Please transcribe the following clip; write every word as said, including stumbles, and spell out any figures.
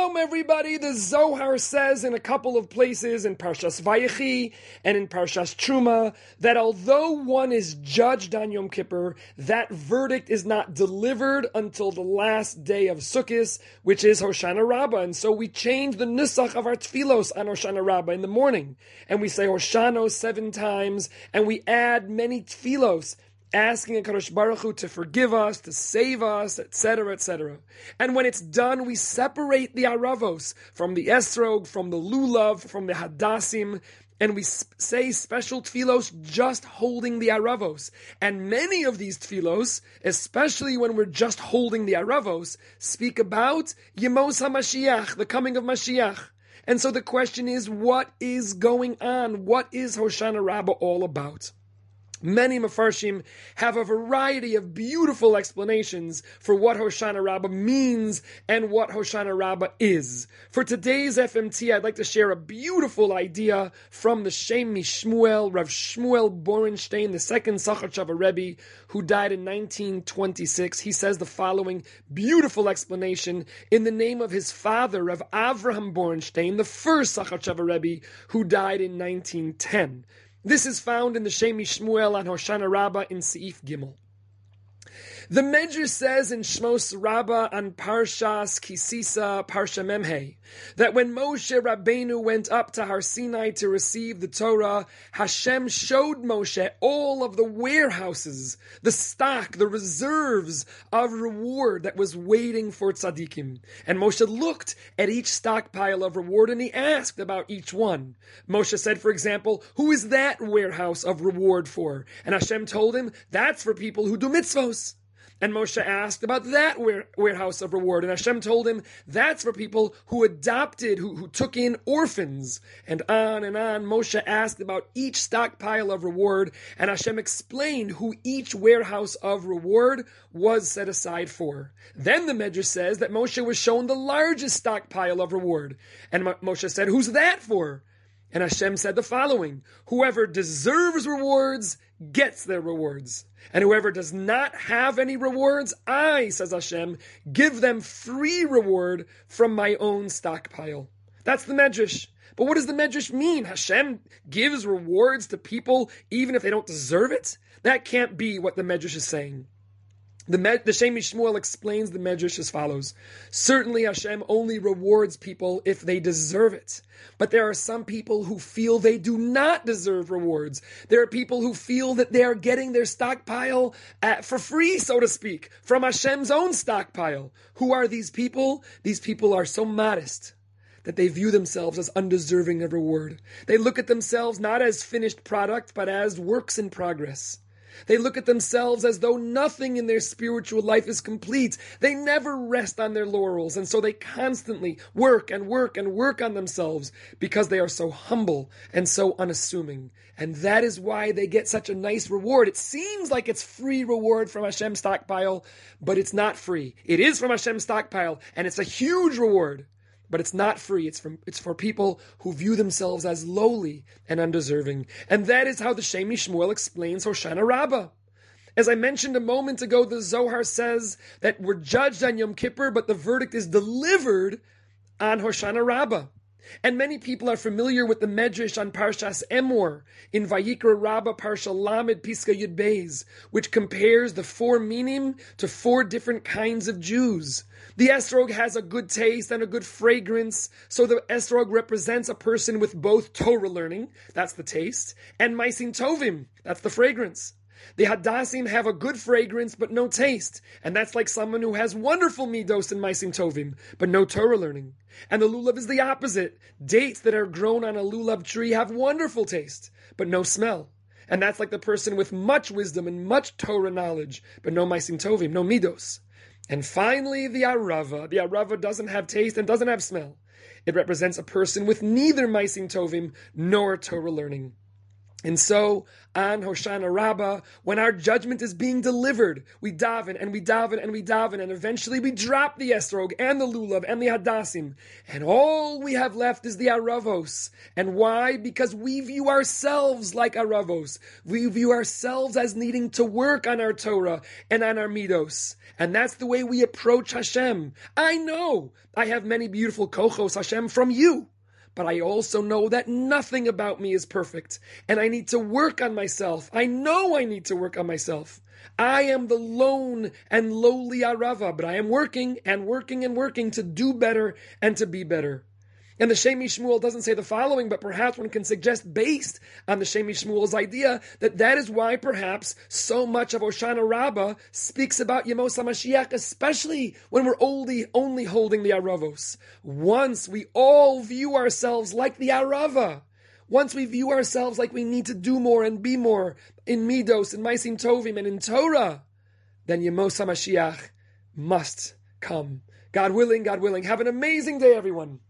Shalom, everybody. The Zohar says in a couple of places in Parshas Vayechi and in Parshas Truma that although one is judged on Yom Kippur, that verdict is not delivered until the last day of Sukkot, which is Hoshana Rabbah. And so we change the nusach of our tfilos on Hoshana Rabbah in the morning. And we say Hoshano seven times, and we add many tfilos, asking HaKadosh Baruch Hu to forgive us, to save us, et cetera, et cetera. And when it's done, we separate the aravos from the esrog, from the lulav, from the hadassim, and we say special tfilos just holding the aravos. And many of these tfilos, especially when we're just holding the aravos, speak about Yemos HaMashiach, the coming of Mashiach. And so the question is, what is going on? What is Hoshana Rabbah all about? Many Mefarshim have a variety of beautiful explanations for what Hoshana Rabbah means and what Hoshana Rabbah is. For today's F M T, I'd like to share a beautiful idea from the Shem MiShmuel, Rav Shmuel Borenstein, the second Sacharchava Rebbe, who died in nineteen twenty-six. He says the following beautiful explanation in the name of his father, Rav Avraham Borenstein, the first Sacharchava Rebbe, who died in nineteen ten. This is found in the Shem MiShmuel on Hoshana Rabbah in Seif Gimel. The Medrash says in Shmos Rabbah on Parshas Kisisa, Parsha Memhei, that when Moshe Rabbeinu went up to Har Sinai to receive the Torah, Hashem showed Moshe all of the warehouses, the stock, the reserves of reward that was waiting for tzaddikim. And Moshe looked at each stockpile of reward and he asked about each one. Moshe said, for example, who is that warehouse of reward for? And Hashem told him, that's for people who do mitzvos. And Moshe asked about that warehouse of reward. And Hashem told him, that's for people who adopted, who, who took in orphans. And on and on, Moshe asked about each stockpile of reward. And Hashem explained who each warehouse of reward was set aside for. Then the Medrash says that Moshe was shown the largest stockpile of reward. And Moshe said, who's that for? And Hashem said the following, whoever deserves rewards gets their rewards. And whoever does not have any rewards, I, says Hashem, give them free reward from my own stockpile. That's the Medrash. But what does the Medrash mean? Hashem gives rewards to people even if they don't deserve it? That can't be what the Medrash is saying. The, Med- the Shem MiShmuel explains the Medrash as follows. Certainly Hashem only rewards people if they deserve it. But there are some people who feel they do not deserve rewards. There are people who feel that they are getting their stockpile at, for free, so to speak, from Hashem's own stockpile. Who are these people? These people are so modest that they view themselves as undeserving of reward. They look at themselves not as finished product, but as works in progress. They look at themselves as though nothing in their spiritual life is complete. They never rest on their laurels, and so they constantly work and work and work on themselves because they are so humble and so unassuming. And that is why they get such a nice reward. It seems like it's free reward from Hashem's stockpile, but it's not free. It is from Hashem's stockpile, and it's a huge reward. But it's not free. It's from it's for people who view themselves as lowly and undeserving. And that is how the Shem MiShmuel explains Hoshana Rabbah. As I mentioned a moment ago, the Zohar says that we're judged on Yom Kippur, but the verdict is delivered on Hoshana Rabbah. And many people are familiar with the Medrash on Parshas Emor in Vayikra Rabbah Parsha Lamed Piska Yud Beis, which compares the four minim to four different kinds of Jews. The esrog has a good taste and a good fragrance, so the esrog represents a person with both Torah learning, that's the taste, and Maisim Tovim, that's the fragrance. The Hadassim have a good fragrance but no taste, and that's like someone who has wonderful midos and Maisim Tovim, but no Torah learning. And the lulav is the opposite. Dates that are grown on a lulav tree have wonderful taste, but no smell. And that's like the person with much wisdom and much Torah knowledge, but no Maisim Tovim, no midos. And finally, the arava. The arava doesn't have taste and doesn't have smell. It represents a person with neither Maisim Tovim nor Torah learning. And so, on Hoshana Rabbah, when our judgment is being delivered, we daven and we daven and we daven, and eventually we drop the esrog and the lulav and the hadassim, and all we have left is the aravos. And why? Because we view ourselves like aravos. We view ourselves as needing to work on our Torah and on our midos. And that's the way we approach Hashem. I know I have many beautiful kochos, Hashem, from you. But I also know that nothing about me is perfect, and I need to work on myself. I know I need to work on myself. I am the lone and lowly Arava, but I am working and working and working to do better and to be better. And the Shemi Shmuel doesn't say the following, but perhaps one can suggest, based on the Shemi Shmuel's idea, that that is why perhaps so much of Hoshana Rabbah speaks about Yemos HaMashiach, especially when we're only, only holding the Aravos. Once we all view ourselves like the Arava, once we view ourselves like we need to do more and be more in Midos, in Maisim Tovim, and in Torah, then Yemos HaMashiach must come. God willing, God willing. Have an amazing day, everyone.